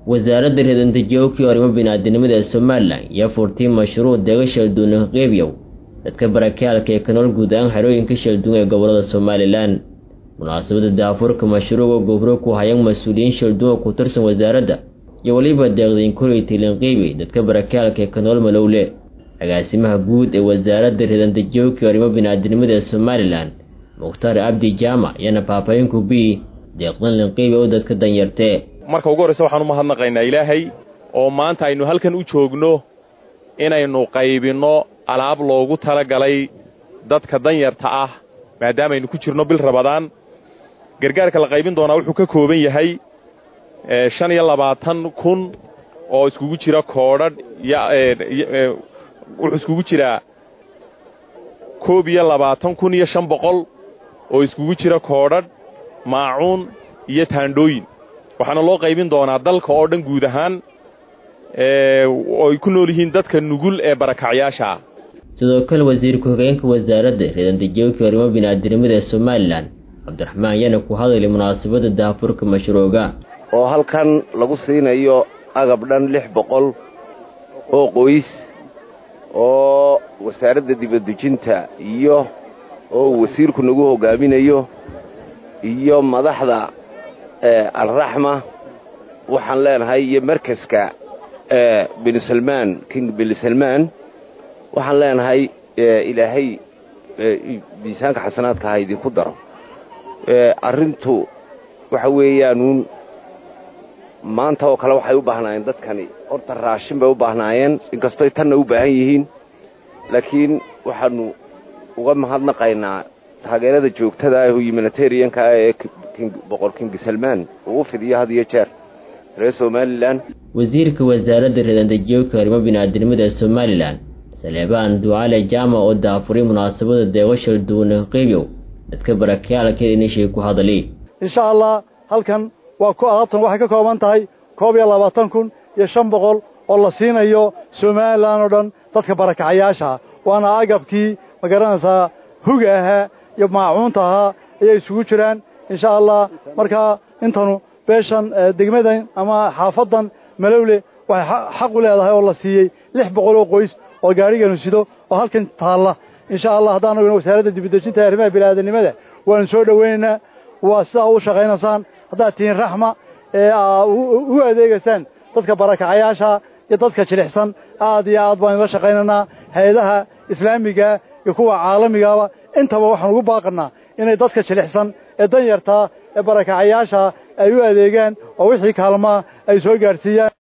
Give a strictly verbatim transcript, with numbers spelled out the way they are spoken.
wasaaradda reedantajiyowkii arrimo bini'aadanimada ee Somaliland iyo furtay mashruuc deegaanka shalduun qeybiyow dadka barakaalka ee ka nool guud ahaan xerooyinka shalduun ee gobolada Somaliland. munaasabadda daafurka mashruuca gobro ku hayaan mas'uuliyiin shalduun ku tirsan wasaaradda iyo waliba deeqdin kuleeytilan qeybi dadka barakaalka ee ka nool malowle agaasimaha guud ee wasaaradda reedantajiyowkii arrimo bini'aadanimada ee Somaliland Mukhtar Abdi Jama yana paapayn ku bi deeqdan lan qeybi oo dadka danyartay marka ugu horeysa waxaan u mahadnaqaynaa Ilaahay oo maanta aynu halkan u joogno inaynu qaybino alaab loogu talagalay dadka danyarta ah maadaama aynu ku jirno bil Ramadaan. gargaarka la qaybin doona wuxuu ka kooban yahay shan iyo labaatan kun oo iskugu jira koodhadh wuxuu iskugu jira koob iyo labaatan kun iyo shan boqol oo iskugu jira koodhadh maacuun iyo taandhooyin. waxaana loo qaybin doonaa dalka oo dhan guud ahaan ee ay ku nool yihiin dadka nugul ee barakacyaasha. sidoo kale wasiirka hoggaanka wasaaradda reedantajiyowkii arrimo bini'aadanimada ee Somaliland Cabdiraxmaan yana ku hadlay munaasabadda daafurka mashruuca oo halkan lagu siinayo agab dhan lix boqol oo qoys oo wasaaradda dibadejinta iyo oo wasiirku nagu hogaaminayo iyo madaxda الرحمة وحن لeenahay iyo markaska ee bin Salman King bin Salman waxaan leenahay ilaahay biisaanka xasanaadka haydi ku daro ee arintu waxa weeyaan maanta oo kale waxay u baahnayeen dadkani horta raashin bay u baahnaayeen inkastoo tan u baahan yihiin laakiin waxaanu uga mahadnaqaynaa taageerada joogtada ah ee humanitarianka ee boqor King Salman oo fidiyo had iyo jeer reer Somaliland. wasiirka wasaaradda reedantajiyowkii arrimo bini'aadanimada ee Somaliland Salebaan Ducaale Jama oo daafuray munaasabadda deegaanka shalduun qeybiyow dadka barakaalka ee inay ku hadalay insha Allah halkan waa ku alaabtan waxay ka kooban tahay koob iyo labaatan kun iyo shan boqol oo la siinayo Somaliland oo dhan dadka barakacyaasha waana agabkii magaranaysa hugaha iyo maacuuntaha ay isugu jiraan insha Allah marka intanu beeshan degmadan ama xaafadan malowle waxay xaq u leedahay oo la siiyay lix boqol oo qoys oo gaarigan sido oo halkan taala insha Allah hadaan ogno wasaaradda dibadejinta arrimaha bini'aadanimada waan soo dhaweynaa waa sida u shaqeynaysan hadaa tiin raxma ee u adeegasan dadka barakacyaasha iyo dadka jilicsan aad iyo aad baan la shaqeynaa hay'adaha islaamiga iyo kuwa caalamiga intaba waxaan ugu baaqnaa inay dadka jilicsan ee danyarta ee barakacyaasha ay u adeegaan oo wixii kaalma ay soo gaarsiiyaan.